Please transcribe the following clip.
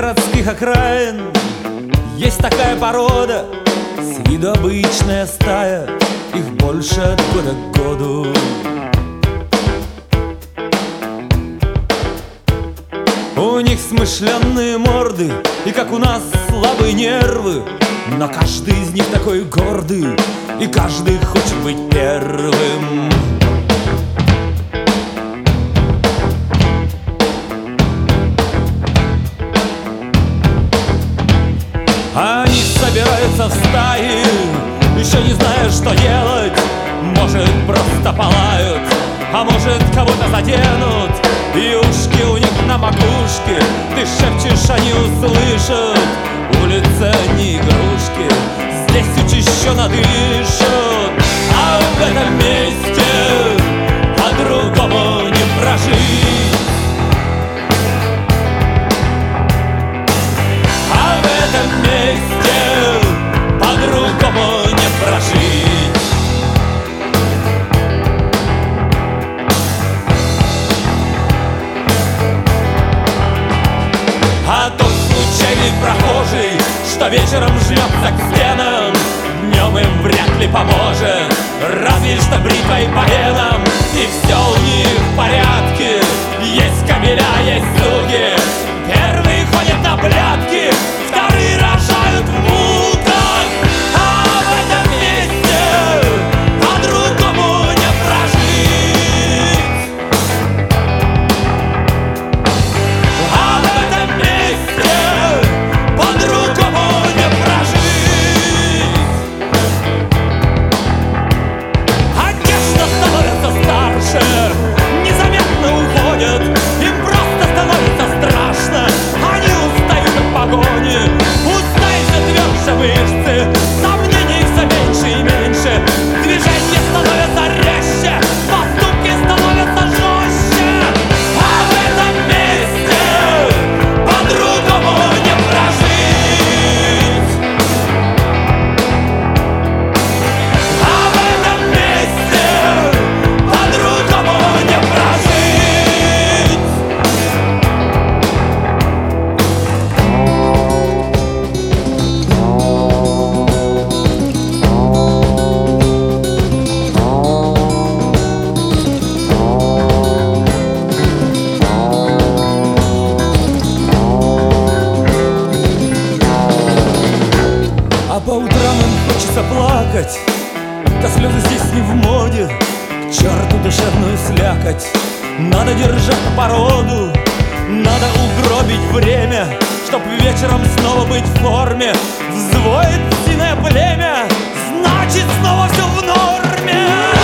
городских окраин есть такая порода, с виду обычная стая, их больше от года к году. У них смышленные морды, и как у нас слабые нервы, но каждый из них такой гордый, и каждый хочет быть первым. Они собираются в стаи, еще не зная, что делать. Может, просто полают, а может, кого-то заденут. И ушки у них на макушке, ты шепчешь, они услышат. Улица не игрушки, здесь учащенно дышат. А в этом месте по-другому не прожить. А в этом месте по-другому не прожить. А тот случайный прохожий, что вечером жмется к стенам, днем им вряд ли поможет, разве что бритвой по венам. И все у них в порядке, есть кабеля, есть слуги. Первые ходят на блядки, вторые рожают в муках. А в этом месте по-другому не прожить. А в этом месте по-другому не прожить. Одежда становится старше, незаметно уходят, им просто становится страшно. Они устают от погони, устают тверже мышцы, сомнений все меньше и меньше. Движения становятся резче, поступки становятся жестче. А в этом месте по-другому не прожить. А в этом месте по-другому не прожить. А по утрам им хочется плакать, да слезы здесь не в моде. К черту душевную слякоть, надо держать породу, надо угробить время, чтоб вечером снова быть в форме. Взвоет синое племя, значит снова все в норме.